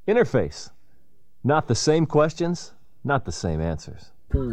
Interface. Not the same questions, not the same answers.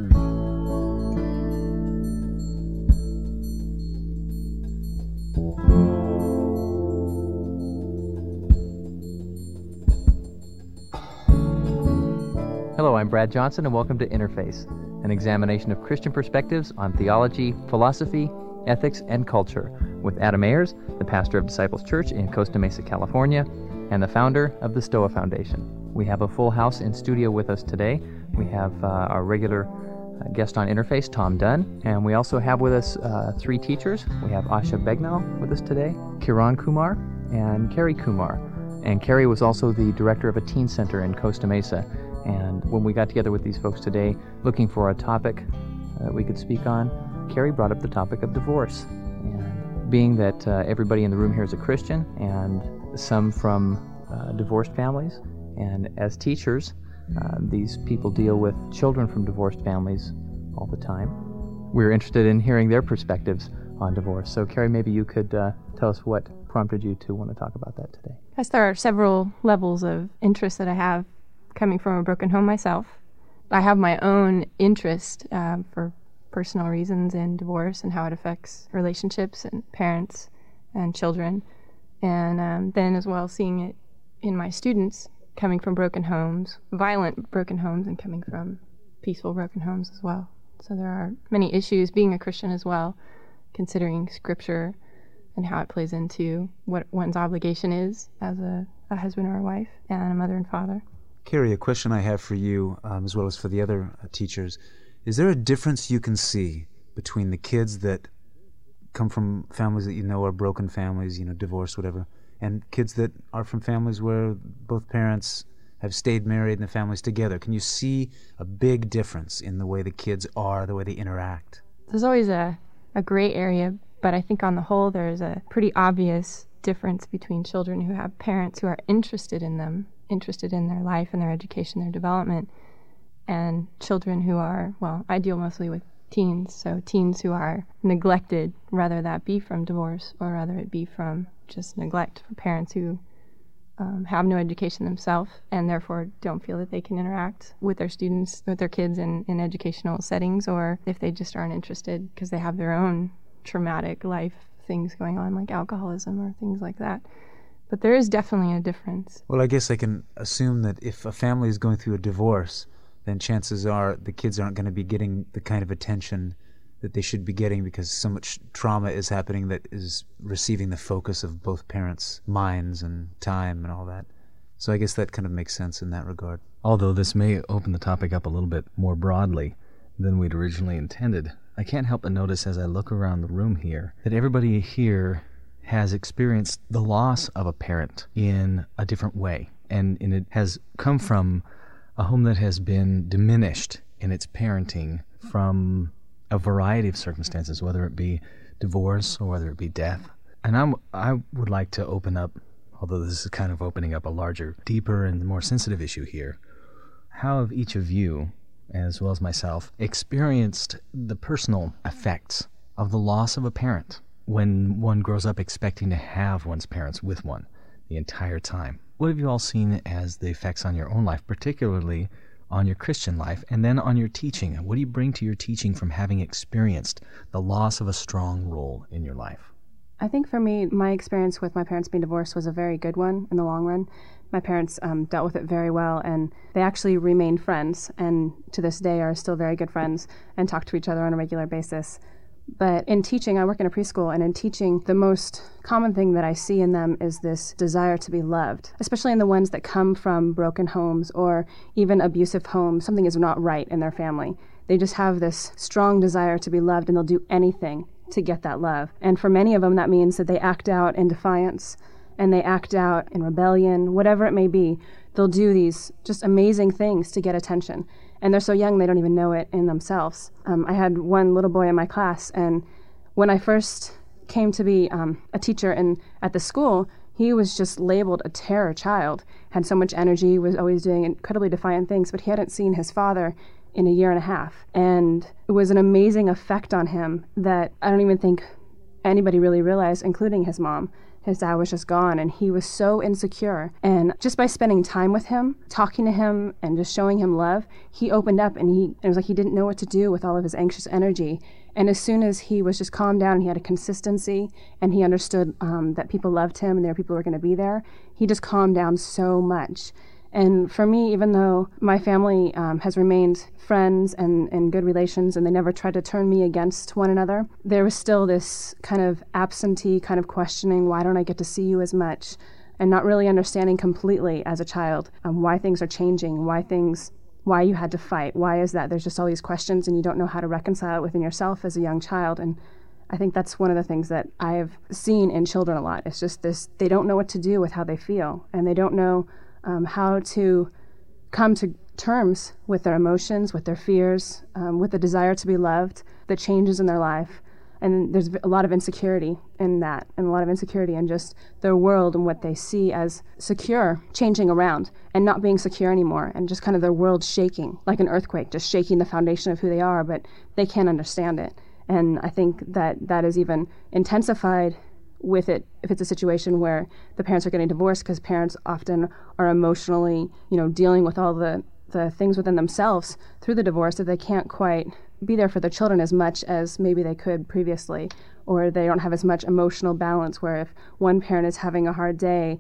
Hello, I'm Brad Johnson, and welcome to Interface, an examination of Christian perspectives on theology, philosophy, ethics, and culture, with Adam Ayers, the pastor of Disciples Church in Costa Mesa, California, and the founder of the Stoa Foundation. We have a full house in studio with us today. We have our regular guest on Interface, Tom Dunn, and we also have with us three teachers. We have Asha Begnal with us today, Kiran Kumar, and Carrie Kumar. And Carrie was also the director of a teen center in Costa Mesa. And when we got together with these folks today, looking for a topic that we could speak on, Carrie brought up the topic of divorce. And being that everybody in the room here is a Christian, and some from divorced families, and as teachers, these people deal with children from divorced families all the time. We're interested in hearing their perspectives on divorce. So, Carrie, maybe you could tell us what prompted you to want to talk about that today. Yes, there are several levels of interest that I have coming from a broken home myself. I have my own interest for personal reasons in divorce and how it affects relationships and parents and children. And then as well seeing it in my students coming from broken homes, violent broken homes, and coming from peaceful broken homes as well. So there are many issues being a Christian as well, considering Scripture and how it plays into what one's obligation is as a husband or a wife and a mother and father. Carrie, a question I have for you, as well as for the other teachers, is there a difference you can see between the kids that come from families that you know are broken families, divorced, whatever, and kids that are from families where both parents have stayed married and the family's together? Can you see a big difference in the way the kids are, the way they interact? There's always a gray area, but I think on the whole there's a pretty obvious difference between children who have parents who are interested in them, interested in their life and their education, their development, and children who are, I deal mostly with teens, so teens who are neglected, whether that be from divorce or whether it be from just neglect for parents who have no education themselves and therefore don't feel that they can interact with their students, with their kids in educational settings, or if they just aren't interested because they have their own traumatic life things going on like alcoholism or things like that. But there is definitely a difference. Well, I guess I can assume that if a family is going through a divorce, then chances are the kids aren't going to be getting the kind of attention that they should be getting because so much trauma is happening that is receiving the focus of both parents' minds and time and all that. So I guess that kind of makes sense in that regard. Although this may open the topic up a little bit more broadly than we'd originally intended, I can't help but notice as I look around the room here that everybody here has experienced the loss of a parent in a different way. And it has come from a home that has been diminished in its parenting from a variety of circumstances, whether it be divorce or whether it be death. And I would like to open up, although this is kind of opening up a larger, deeper, and more sensitive issue here, how have each of you, as well as myself, experienced the personal effects of the loss of a parent when one grows up expecting to have one's parents with one the entire time? What have you all seen as the effects on your own life, particularly on your Christian life, and then on your teaching? What do you bring to your teaching from having experienced the loss of a strong role in your life? I think for me, my experience with my parents being divorced was a very good one in the long run. My parents dealt with it very well, and they actually remained friends, and to this day are still very good friends and talk to each other on a regular basis. But in teaching, I work in a preschool, and in teaching, the most common thing that I see in them is this desire to be loved, especially in the ones that come from broken homes or even abusive homes. Something is not right in their family. They just have this strong desire to be loved, and they'll do anything to get that love. And for many of them, that means that they act out in defiance, and they act out in rebellion, whatever it may be. They'll do these just amazing things to get attention. And they're so young, they don't even know it in themselves. I had one little boy in my class, and when I first came to be a teacher at the school, he was just labeled a terror child, had so much energy, was always doing incredibly defiant things, but he hadn't seen his father in a year and a half. And it was an amazing effect on him that I don't even think anybody really realized, including his mom. his dad was just gone, and he was so insecure. And just by spending time with him, talking to him, and just showing him love, he opened up, and it was like he didn't know what to do with all of his anxious energy. And as soon as he was just calmed down and he had a consistency and he understood that people loved him and there were people who were going to be there, he just calmed down so much. And for me, even though my family has remained friends and in good relations and they never tried to turn me against one another, there was still this kind of absentee kind of questioning, why don't I get to see you as much? And not really understanding completely as a child why things are changing, why you had to fight, why is that? There's just all these questions and you don't know how to reconcile it within yourself as a young child. And I think that's one of the things that I have seen in children a lot. It's just this, they don't know what to do with how they feel, and they don't know how to come to terms with their emotions, with their fears, with the desire to be loved, the changes in their life. And there's a lot of insecurity in that, and a lot of insecurity in just their world and what they see as secure changing around and not being secure anymore, and just kind of their world shaking like an earthquake, just shaking the foundation of who they are, but they can't understand it. And I think that is even intensified with it if it's a situation where the parents are getting divorced, because parents often are emotionally, dealing with all the things within themselves through the divorce, that they can't quite be there for their children as much as maybe they could previously, or they don't have as much emotional balance, where if one parent is having a hard day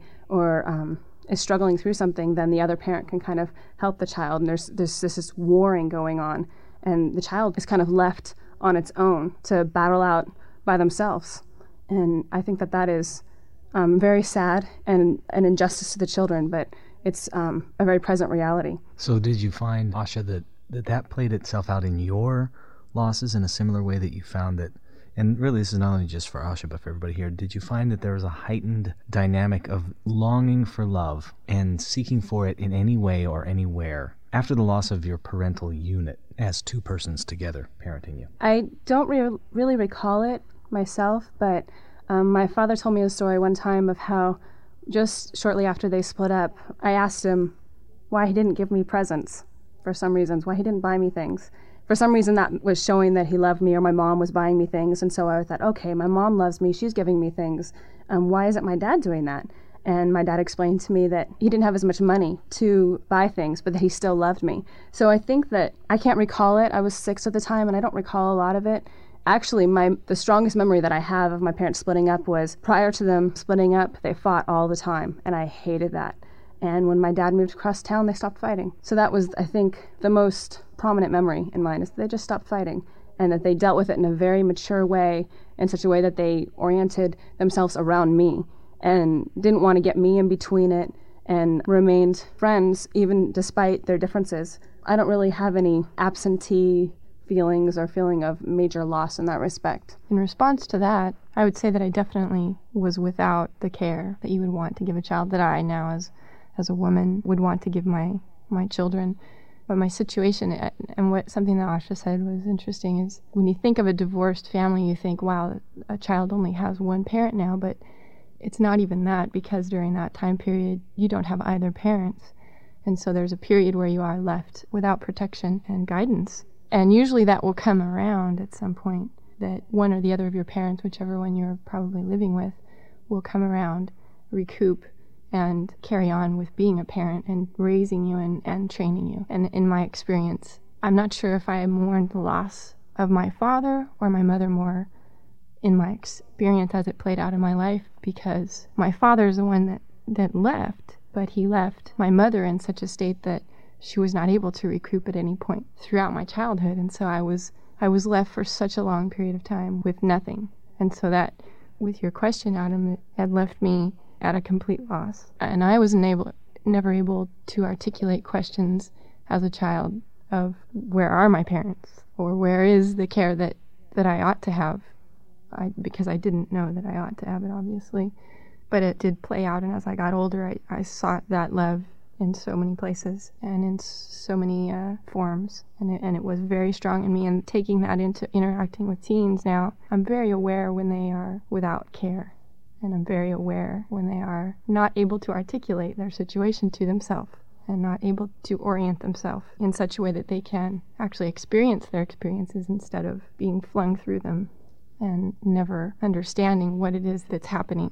or is struggling through something, then the other parent can kind of help the child, and there's this warring going on, and the child is kind of left on its own to battle out by themselves. And I think that is very sad and an injustice to the children, but it's a very present reality. So did you find, Asha, that played itself out in your losses in a similar way that you found that, and really this is not only just for Asha but for everybody here, did you find that there was a heightened dynamic of longing for love and seeking for it in any way or anywhere after the loss of your parental unit as two persons together parenting you? I don't really recall it myself, but my father told me a story one time of how just shortly after they split up, I asked him why he didn't give me presents for some reasons, why he didn't buy me things. For some reason that was showing that he loved me, or my mom was buying me things, and so I thought, okay, my mom loves me, she's giving me things, why isn't my dad doing that? And my dad explained to me that he didn't have as much money to buy things, but that he still loved me. So I think that I can't recall it. I was 6 at the time, and I don't recall a lot of it. Actually, the strongest memory that I have of my parents splitting up was prior to them splitting up, they fought all the time, and I hated that. And when my dad moved across town, they stopped fighting. So that was, I think, the most prominent memory in mine, is that they just stopped fighting, and that they dealt with it in a very mature way, in such a way that they oriented themselves around me and didn't want to get me in between it, and remained friends even despite their differences. I don't really have any absentee feelings or feeling of major loss in that respect. In response to that, I would say that I definitely was without the care that you would want to give a child, that I now as a woman would want to give my children. But my situation, and something that Asha said was interesting, is when you think of a divorced family, you think, wow, a child only has one parent now, but it's not even that, because during that time period, you don't have either parents. And so there's a period where you are left without protection and guidance. And usually that will come around at some point, that one or the other of your parents, whichever one you're probably living with, will come around, recoup, and carry on with being a parent and raising you and training you. And in my experience, I'm not sure if I mourned the loss of my father or my mother more in my experience as it played out in my life, because my father is the one that left, but he left my mother in such a state that she was not able to recoup at any point throughout my childhood. And so I was left for such a long period of time with nothing. And so that, with your question, Adam, it had left me at a complete loss. And I was never able to articulate questions as a child of where are my parents, or where is the care that I ought to have, because I didn't know that I ought to have it, obviously. But it did play out, and as I got older, I sought that love in so many places and in so many forms, and it was very strong in me. And taking that into interacting with teens now, I'm very aware when they are without care, and I'm very aware when they are not able to articulate their situation to themselves and not able to orient themselves in such a way that they can actually experience their experiences instead of being flung through them and never understanding what it is that's happening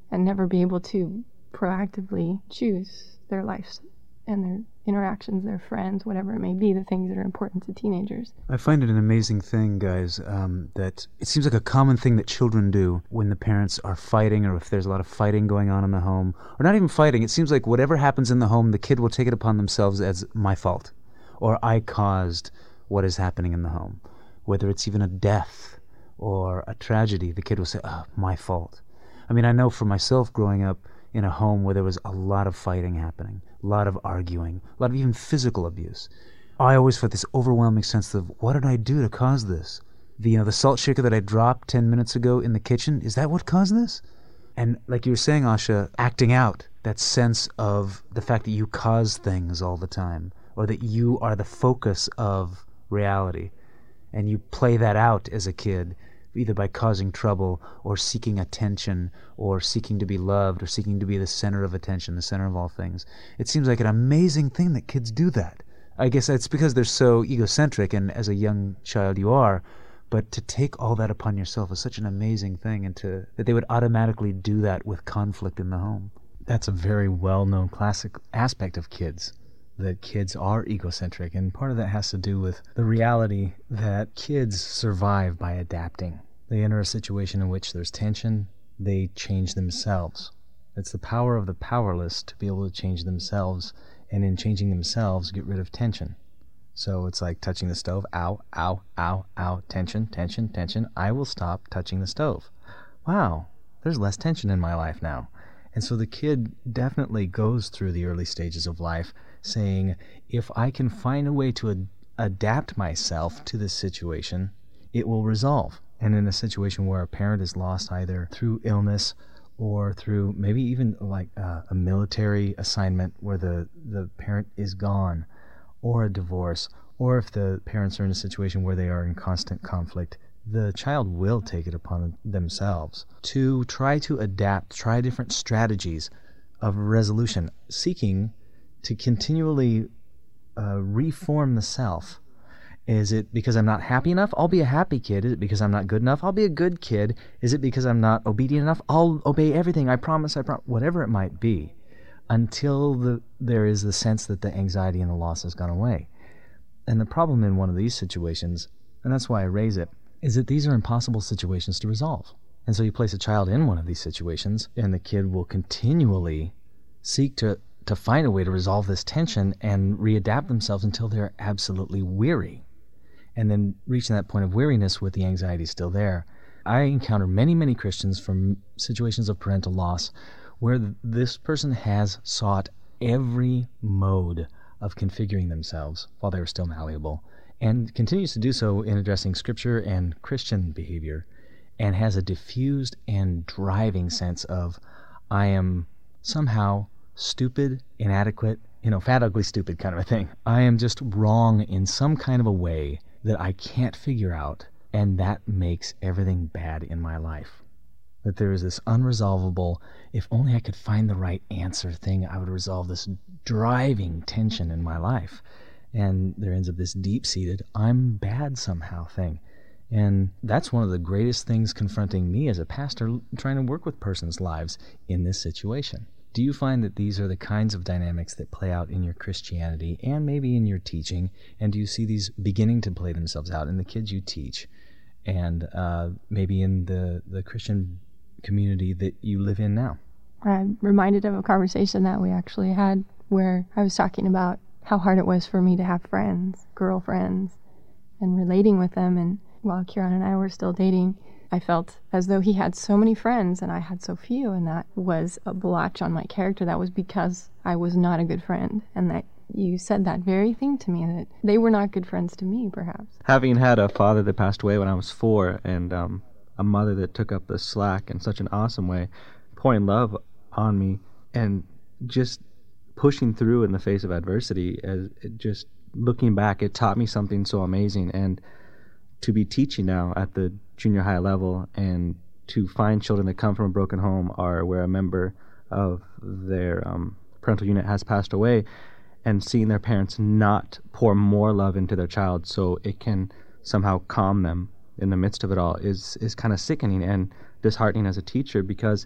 and never be able to proactively choose their lives and their interactions, their friends, whatever it may be, the things that are important to teenagers. I find it an amazing thing, guys, that it seems like a common thing that children do when the parents are fighting, or if there's a lot of fighting going on in the home, or not even fighting. It seems like whatever happens in the home, the kid will take it upon themselves as my fault, or I caused what is happening in the home. Whether it's even a death or a tragedy, the kid will say, my fault. I mean, I know for myself growing up in a home where there was a lot of fighting happening, a lot of arguing, a lot of even physical abuse, I always felt this overwhelming sense of, what did I do to cause this? The salt shaker that I dropped 10 minutes ago in the kitchen, is that what caused this? And like you were saying, Asha, acting out that sense of the fact that you cause things all the time, or that you are the focus of reality, and you play that out as a kid, either by causing trouble or seeking attention or seeking to be loved or seeking to be the center of attention, the center of all things. It seems like an amazing thing that kids do that. I guess it's because they're so egocentric, and as a young child you are, but to take all that upon yourself is such an amazing thing, and that they would automatically do that with conflict in the home. That's a very well-known classic aspect of kids, that kids are egocentric, and part of that has to do with the reality that kids survive by adapting. They enter a situation in which there's tension, they change themselves. It's the power of the powerless to be able to change themselves, and in changing themselves, get rid of tension. So it's like touching the stove. Ow, ow, ow, ow, tension, tension, tension. I will stop touching the stove. Wow, there's less tension in my life now. And so the kid definitely goes through the early stages of life saying, if I can find a way to adapt myself to this situation, it will resolve. And in a situation where a parent is lost either through illness or through maybe even like a military assignment where the parent is gone, or a divorce, or if the parents are in a situation where they are in constant conflict, the child will take it upon themselves to try to adapt, try different strategies of resolution, seeking to continually reform the self. Is it because I'm not happy enough? I'll be a happy kid. Is it because I'm not good enough? I'll be a good kid. Is it because I'm not obedient enough? I'll obey everything. I promise. Whatever it might be, until there is the sense that the anxiety and the loss has gone away. And the problem in one of these situations, and that's why I raise it, is that these are impossible situations to resolve. And so you place a child in one of these situations, and the kid will continually seek to find a way to resolve this tension and readapt themselves until they're absolutely weary. And then reaching that point of weariness with the anxiety still there. I encounter many, many Christians from situations of parental loss where this person has sought every mode of configuring themselves while they were still malleable, and continues to do so in addressing Scripture and Christian behavior, and has a diffused and driving sense of, I am somehow stupid, inadequate, fat, ugly, stupid kind of a thing. I am just wrong in some kind of a way that I can't figure out, and that makes everything bad in my life. That there is this unresolvable, if only I could find the right answer thing, I would resolve this driving tension in my life. And there ends up this deep-seated, I'm bad somehow thing. And that's one of the greatest things confronting me as a pastor trying to work with persons' lives in this situation. Do you find that these are the kinds of dynamics that play out in your Christianity and maybe in your teaching? And do you see these beginning to play themselves out in the kids you teach and maybe in the Christian community that you live in now? I'm reminded of a conversation that we actually had where I was talking about how hard it was for me to have friends, girlfriends, and relating with them. And while Kieran and I were still dating, I felt as though he had so many friends and I had so few, and that was a blotch on my character. That was because I was not a good friend, and that you said that very thing to me, that they were not good friends to me, perhaps. Having had a father that passed away when I was 4, and a mother that took up the slack in such an awesome way, pouring love on me, and just pushing through in the face of adversity, just looking back, it taught me something so amazing. And to be teaching now at the junior high level and to find children that come from a broken home or where a member of their parental unit has passed away, and seeing their parents not pour more love into their child so it can somehow calm them in the midst of it all is kind of sickening and disheartening as a teacher, because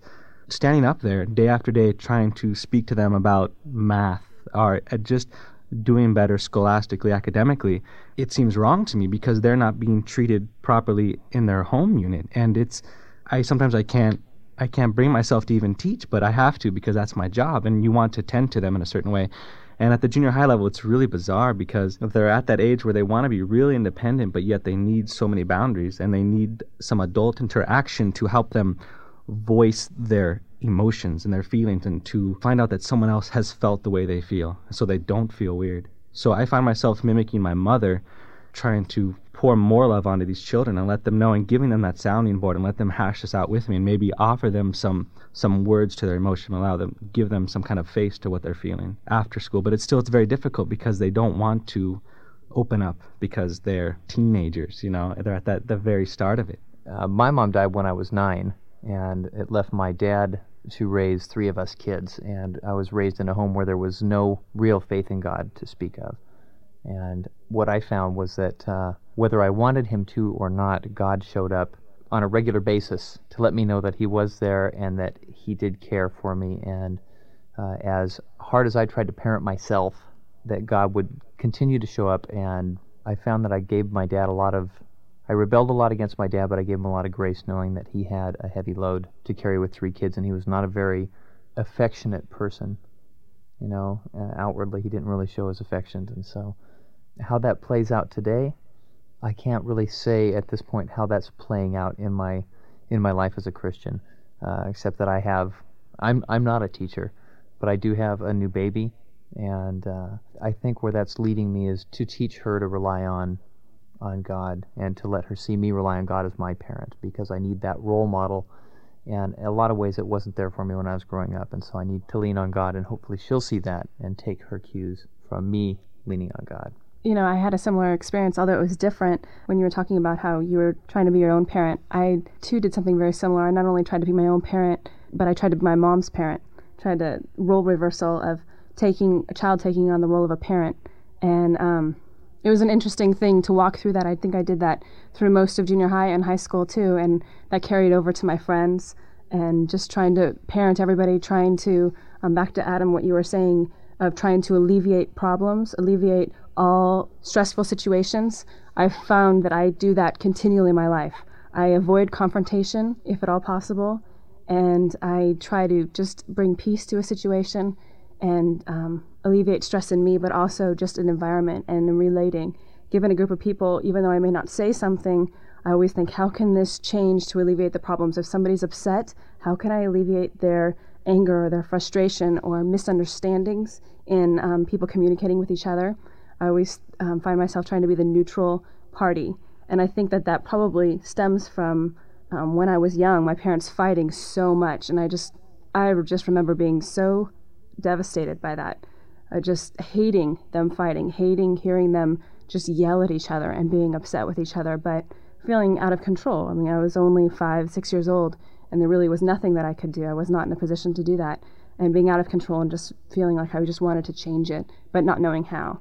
standing up there day after day trying to speak to them about math or just doing better scholastically, academically, it seems wrong to me because they're not being treated properly in their home unit. And sometimes I can't bring myself to even teach, but I have to because that's my job, and you want to tend to them in a certain way. And at the junior high level, it's really bizarre because if they're at that age where they want to be really independent, but yet they need so many boundaries and they need some adult interaction to help them voice their emotions and their feelings and to find out that someone else has felt the way they feel so they don't feel weird. So I find myself mimicking my mother, trying to pour more love onto these children and let them know and giving them that sounding board and let them hash this out with me and maybe offer them some words to their emotion, give them some kind of face to what they're feeling after school. But it's very difficult because they don't want to open up because they're teenagers, they're at the very start of it. My mom died when I was 9, and it left my dad to raise 3 of us kids, and I was raised in a home where there was no real faith in God to speak of. And what I found was that whether I wanted him to or not, God showed up on a regular basis to let me know that he was there and that he did care for me. And as hard as I tried to parent myself, that God would continue to show up. And I found that I gave my dad I rebelled a lot against my dad, but I gave him a lot of grace knowing that he had a heavy load to carry with 3 kids, and he was not a very affectionate person. Outwardly he didn't really show his affections. And so how that plays out today, I can't really say at this point how that's playing out in my life as a Christian, except that I'm not a teacher, but I do have a new baby, and I think where that's leading me is to teach her to rely on God and to let her see me rely on God as my parent, because I need that role model. And in a lot of ways it wasn't there for me when I was growing up, and so I need to lean on God, and hopefully she'll see that and take her cues from me leaning on God. I had a similar experience, although it was different. When you were talking about how you were trying to be your own parent, I too did something very similar. I not only tried to be my own parent, but I tried to be my mom's parent. Tried to role reversal of taking on the role of a parent. And it was an interesting thing to walk through that. I think I did that through most of junior high and high school too, and that carried over to my friends, and just trying to parent everybody, trying to, back to Adam, what you were saying, of trying to alleviate problems, alleviate all stressful situations. I've found that I do that continually in my life. I avoid confrontation, if at all possible, and I try to just bring peace to a situation and alleviate stress in me, but also just an environment and in relating. Given a group of people, even though I may not say something, I always think, how can this change to alleviate the problems? If somebody's upset, how can I alleviate their anger or their frustration or misunderstandings in people communicating with each other? I always find myself trying to be the neutral party. And I think that probably stems from when I was young, my parents fighting so much. And I just remember being so devastated by that. Just hating them fighting, hating hearing them just yell at each other and being upset with each other, but feeling out of control. I mean, I was only 5, 6 years old, and there really was nothing that I could do. I was not in a position to do that. And being out of control and just feeling like I just wanted to change it, but not knowing how.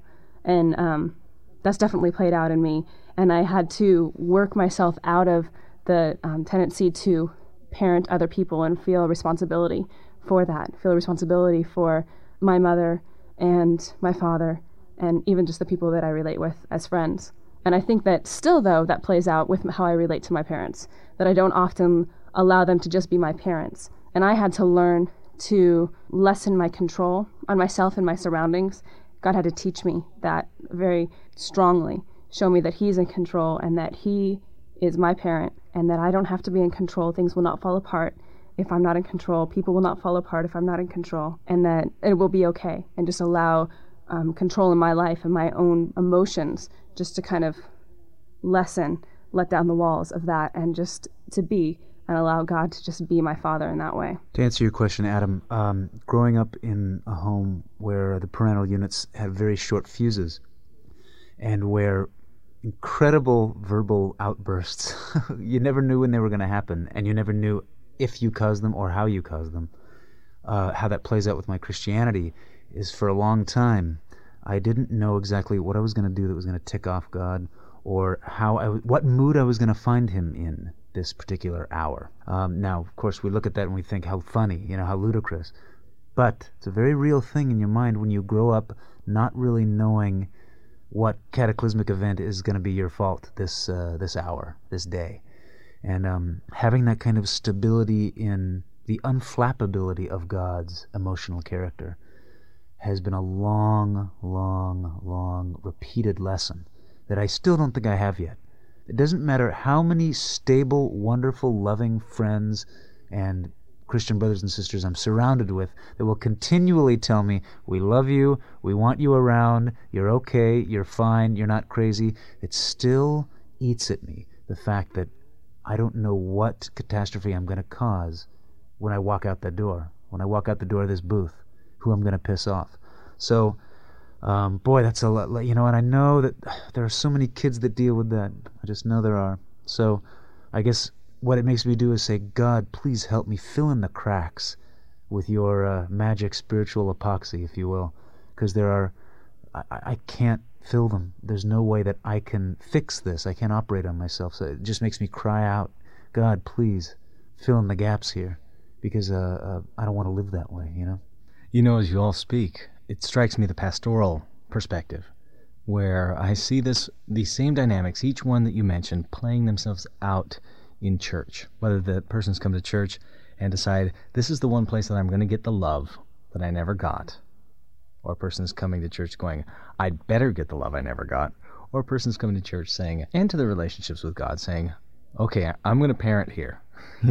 And that's definitely played out in me. And I had to work myself out of the tendency to parent other people and feel responsibility for that, feel responsibility for my mother and my father and even just the people that I relate with as friends. And I think that still, though, that plays out with how I relate to my parents, that I don't often allow them to just be my parents. And I had to learn to lessen my control on myself and my surroundings. God had to teach me that very strongly, show me that He's in control and that He is my parent and that I don't have to be in control. Things will not fall apart if I'm not in control. People will not fall apart if I'm not in control, and that it will be okay, and just allow control in my life and my own emotions just to kind of let down the walls of that and just to be and allow God to just be my father in that way. To answer your question, Adam, growing up in a home where the parental units had very short fuses and where incredible verbal outbursts, you never knew when they were going to happen, and you never knew if you caused them or how you caused them. How that plays out with my Christianity is, for a long time, I didn't know exactly what I was going to do that was going to tick off God, or what mood I was going to find Him in this particular hour. Now, of course, we look at that and we think how funny, how ludicrous. But it's a very real thing in your mind when you grow up not really knowing what cataclysmic event is going to be your fault this hour, this day. And having that kind of stability in the unflappability of God's emotional character has been a long, long, long repeated lesson that I still don't think I have yet. It doesn't matter how many stable, wonderful, loving friends and Christian brothers and sisters I'm surrounded with that will continually tell me, we love you, we want you around, you're okay, you're fine, you're not crazy. It still eats at me, the fact that I don't know what catastrophe I'm going to cause when I walk out the door, of this booth, who I'm going to piss off. So, boy, that's a lot, and I know that there are so many kids that deal with that. I just know there are. So I guess what it makes me do is say, God, please help me fill in the cracks with your magic spiritual epoxy, if you will, because I can't fill them. There's no way that I can fix this. I can't operate on myself. So it just makes me cry out, God, please fill in the gaps here, because I don't want to live that way, As you all speak, it strikes me the pastoral perspective, where I see these same dynamics, each one that you mentioned, playing themselves out in church. Whether the person's come to church and decide, this is the one place that I'm going to get the love that I never got. Or a person's coming to church going, I'd better get the love I never got. Or a person's coming to church saying, and to their relationships with God, saying, okay, I'm going to parent here,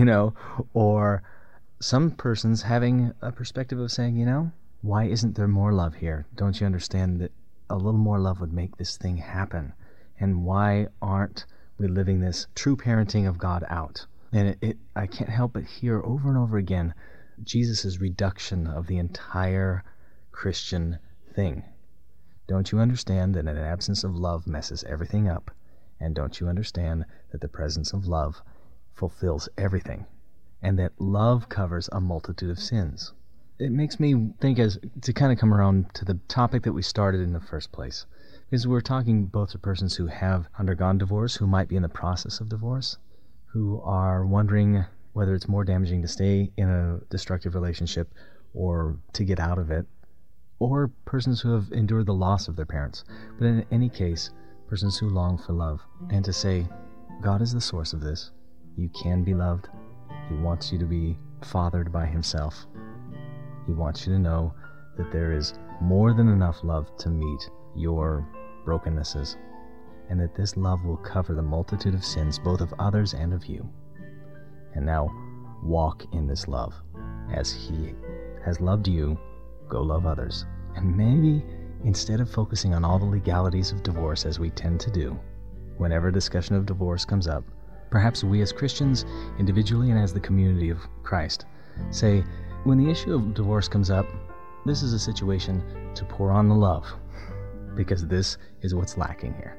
Or some person's having a perspective of saying, why isn't there more love here? Don't you understand that a little more love would make this thing happen? And why aren't we living this true parenting of God out? And I can't help but hear over and over again Jesus' reduction of the entire Christian thing. Don't you understand that an absence of love messes everything up? And don't you understand that the presence of love fulfills everything? And that love covers a multitude of sins. It makes me think, as to kind of come around to the topic that we started in the first place, because we're talking both to persons who have undergone divorce, who might be in the process of divorce, who are wondering whether it's more damaging to stay in a destructive relationship or to get out of it, or persons who have endured the loss of their parents. But in any case, persons who long for love, and to say, God is the source of this. You can be loved. He wants you to be fathered by himself. He wants you to know that there is more than enough love to meet your brokennesses, and that this love will cover the multitude of sins, both of others and of you. And now, walk in this love. As he has loved you, go love others. And maybe, instead of focusing on all the legalities of divorce as we tend to do, whenever discussion of divorce comes up, perhaps we as Christians, individually and as the community of Christ, say, when the issue of divorce comes up, this is a situation to pour on the love, because this is what's lacking here.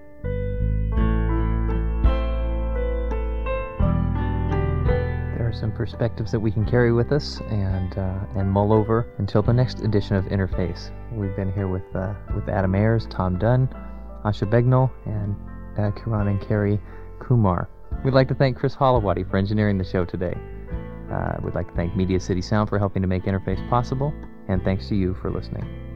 There are some perspectives that we can carry with us and mull over until the next edition of Interface. We've been here with Adam Ayers, Tom Dunn, Asha Begnal, and Kiran and Carrie Kumar. We'd like to thank Chris Holowati for engineering the show today. We'd like to thank Media City Sound for helping to make Interface possible, and thanks to you for listening.